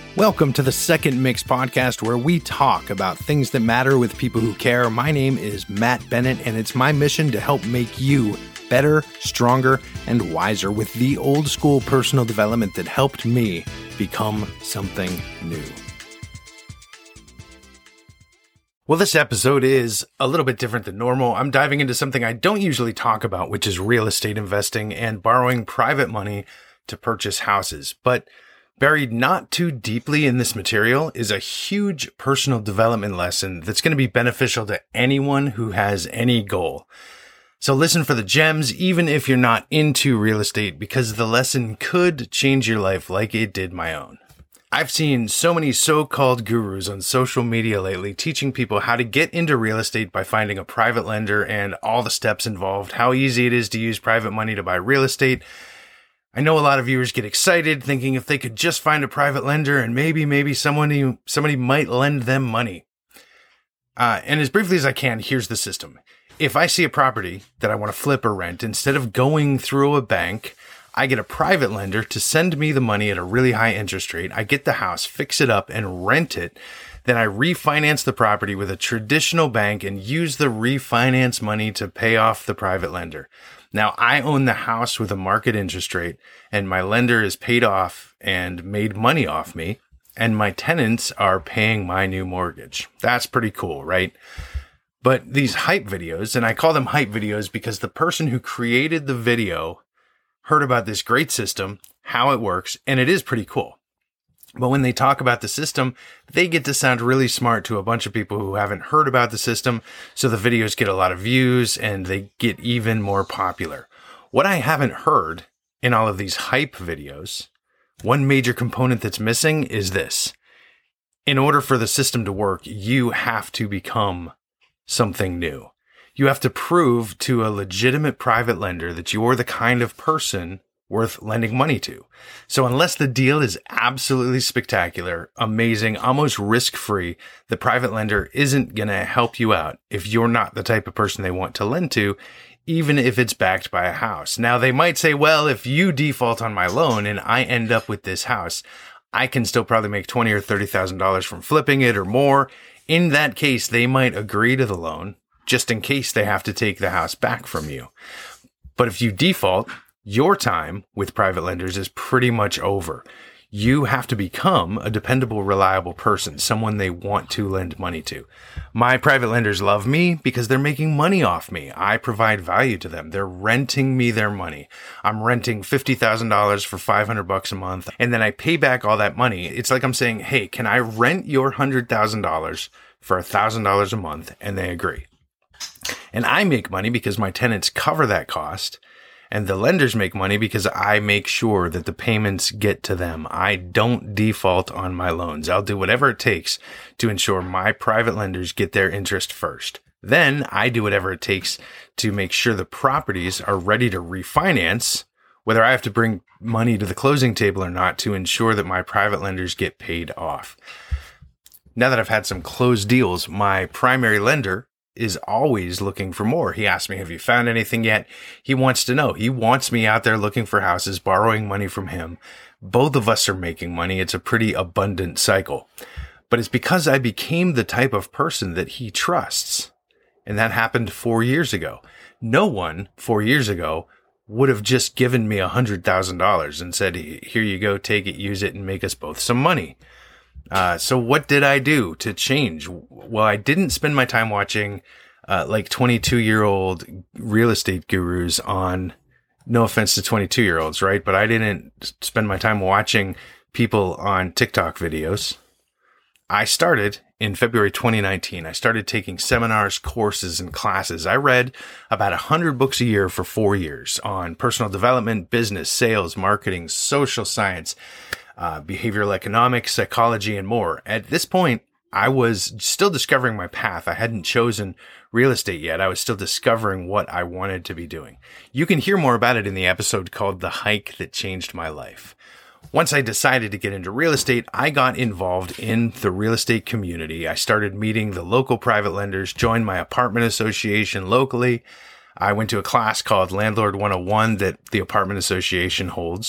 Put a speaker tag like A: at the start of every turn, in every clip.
A: Welcome to the Second Mix podcast, where we talk about things that matter with people who care. My name is Matt Bennett, and it's my mission to help make you better, stronger, and wiser with the old school personal development that helped me become something new. Well, this episode is a little bit different than normal. I'm diving into something I don't usually talk about, which is real estate investing and borrowing private money to purchase houses. But buried not too deeply in this material is a huge personal development lesson that's going to be beneficial to anyone who has any goal. So listen for the gems, even if you're not into real estate, because the lesson could change your life like it did my own. I've seen so many so-called gurus on social media lately teaching people how to get into real estate by finding a private lender and all the steps involved, how easy it is to use private money to buy real estate. I know a lot of viewers get excited thinking if they could just find a private lender and maybe somebody might lend them money. And as briefly as I can, here's the system. If I see a property that I want to flip or rent, instead of going through a bank, I get a private lender to send me the money at a really high interest rate. I get the house, fix it up, and rent it. Then I refinance the property with a traditional bank and use the refinance money to pay off the private lender. Now, I own the house with a market interest rate, and my lender is paid off and made money off me, and my tenants are paying my new mortgage. That's pretty cool, right? But these hype videos, and I call them hype videos because the person who created the video heard about this great system, how it works, and it is pretty cool. But when they talk about the system, they get to sound really smart to a bunch of people who haven't heard about the system, so the videos get a lot of views and they get even more popular. What I haven't heard in all of these hype videos, one major component that's missing is this. In order for the system to work, you have to become something new. You have to prove to a legitimate private lender that you're the kind of person worth lending money to. So unless the deal is absolutely spectacular, amazing, almost risk-free, the private lender isn't going to help you out if you're not the type of person they want to lend to, even if it's backed by a house. Now, they might say, well, if you default on my loan and I end up with this house, I can still probably make $20,000 or $30,000 from flipping it or more. In that case, they might agree to the loan, just in case they have to take the house back from you. But if you default, your time with private lenders is pretty much over. You have to become a dependable, reliable person, someone they want to lend money to. My private lenders love me because they're making money off me. I provide value to them. They're renting me their money. I'm renting $50,000 for $500 a month, and then I pay back all that money. It's like I'm saying, hey, can I rent your $100,000 for $1,000 a month? And they agree. And I make money because my tenants cover that cost. And the lenders make money because I make sure that the payments get to them. I don't default on my loans. I'll do whatever it takes to ensure my private lenders get their interest first. Then I do whatever it takes to make sure the properties are ready to refinance, whether I have to bring money to the closing table or not, to ensure that my private lenders get paid off. Now that I've had some closed deals, my primary lender is always looking for more. He asked me, have you found anything yet? He wants to know. He wants me out there looking for houses, borrowing money from him. Both of us are making money. It's a pretty abundant cycle. But it's because I became the type of person that he trusts. And that happened 4 years ago. No one 4 years ago would have just given me $100,000 and said, here you go, take it, use it, and make us both some money. So what did I do to change? Well, I didn't spend my time watching, 22-year-old real estate gurus on, no offense to 22-year-olds, right? But I didn't spend my time watching people on TikTok videos. I started in February 2019. I started taking seminars, courses, and classes. I read about 100 books a year for 4 years on personal development, business, sales, marketing, social science, behavioral economics, psychology, and more. At this point, I was still discovering my path. I hadn't chosen real estate yet. I was still discovering what I wanted to be doing. You can hear more about it in the episode called The Hike That Changed My Life. Once I decided to get into real estate, I got involved in the real estate community. I started meeting the local private lenders, joined my apartment association locally. I went to a class called Landlord 101 that the apartment association holds.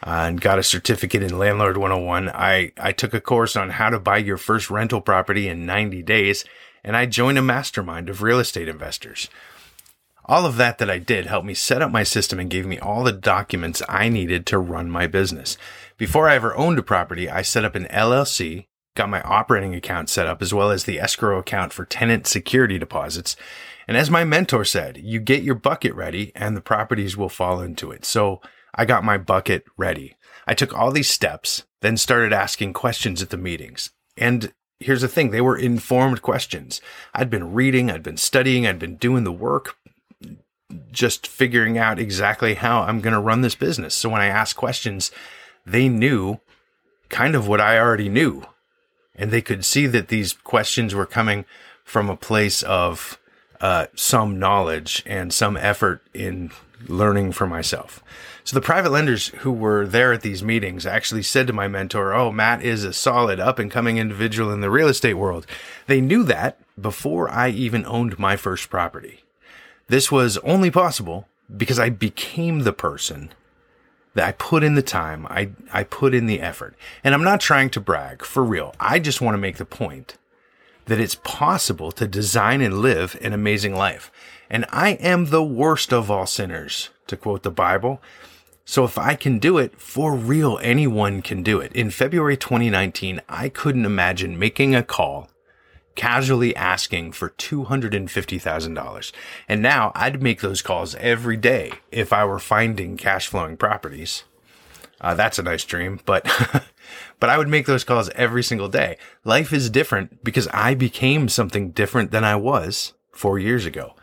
A: and got a certificate in Landlord 101. I took a course on how to buy your first rental property in 90 days, and I joined a mastermind of real estate investors. All of that I did helped me set up my system and gave me all the documents I needed to run my business. Before I ever owned a property, I set up an LLC, got my operating account set up, as well as the escrow account for tenant security deposits. And as my mentor said, you get your bucket ready and the properties will fall into it. So I got my bucket ready. I took all these steps, then started asking questions at the meetings. And here's the thing, they were informed questions. I'd been reading, I'd been studying, I'd been doing the work, just figuring out exactly how I'm going to run this business. So when I asked questions, they knew kind of what I already knew. And they could see that these questions were coming from a place of some knowledge and some effort in learning for myself. So the private lenders who were there at these meetings actually said to my mentor, "Oh, Matt is a solid up and coming individual in the real estate world." They knew that before I even owned my first property. This was only possible because I became the person that I put in the time, I put in the effort. And I'm not trying to brag, for real. I just want to make the point that it's possible to design and live an amazing life. And I am the worst of all sinners, to quote the Bible. So if I can do it, for real, anyone can do it. In February 2019, I couldn't imagine making a call casually asking for $250,000. And now I'd make those calls every day if I were finding cash flowing properties. That's a nice dream, but I would make those calls every single day. Life is different because I became something different than I was 4 years ago.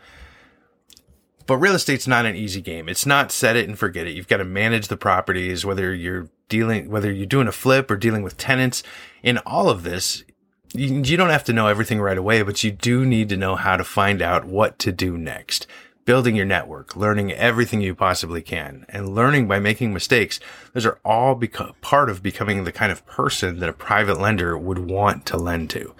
A: But real estate's not an easy game. It's not set it and forget it. You've got to manage the properties, whether you're doing a flip or dealing with tenants. In all of this, you don't have to know everything right away, but you do need to know how to find out what to do next. Building your network, learning everything you possibly can, and learning by making mistakes. Those are all part of becoming the kind of person that a private lender would want to lend to.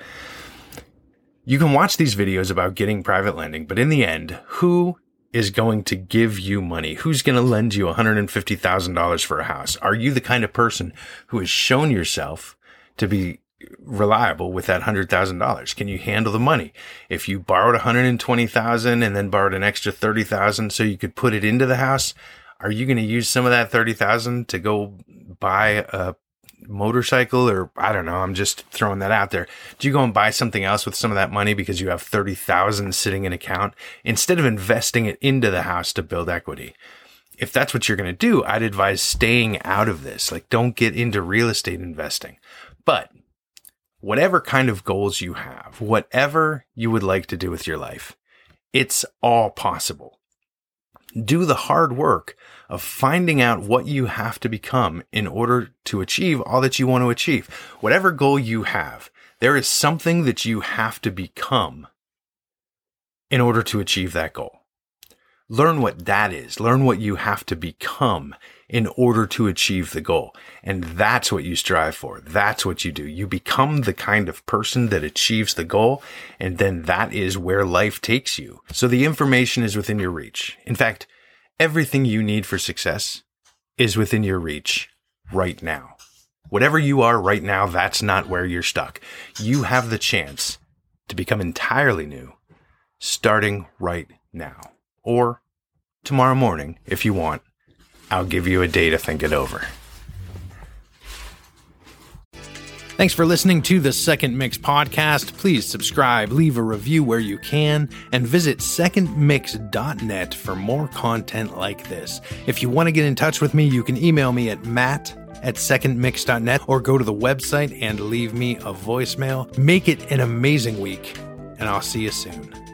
A: You can watch these videos about getting private lending, but in the end, who is going to give you money? Who's going to lend you $150,000 for a house? Are you the kind of person who has shown yourself to be reliable with that $100,000? Can you handle the money? If you borrowed $120,000 and then borrowed an extra $30,000 so you could put it into the house, are you going to use some of that $30,000 to go buy a motorcycle? Or I don't know, I'm just throwing that out there. Do you go and buy something else with some of that money because you have $30,000 sitting in account instead of investing it into the house to build equity? If that's what you're going to do, I'd advise staying out of this. Like, don't get into real estate investing. But whatever kind of goals you have, whatever you would like to do with your life, it's all possible. Do the hard work of finding out what you have to become in order to achieve all that you want to achieve. Whatever goal you have, there is something that you have to become in order to achieve that goal. Learn what that is. Learn what you have to become in order to achieve the goal. And that's what you strive for. That's what you do. You become the kind of person that achieves the goal, and then that is where life takes you. So the information is within your reach. In fact, everything you need for success is within your reach right now. Whatever you are right now, that's not where you're stuck. You have the chance to become entirely new, starting right now. Or tomorrow morning, if you want. I'll give you a day to think it over. Thanks for listening to the Second Mix podcast. Please subscribe, leave a review where you can, and visit secondmix.net for more content like this. If you want to get in touch with me, you can email me at matt@secondmix.net or go to the website and leave me a voicemail. Make it an amazing week, and I'll see you soon.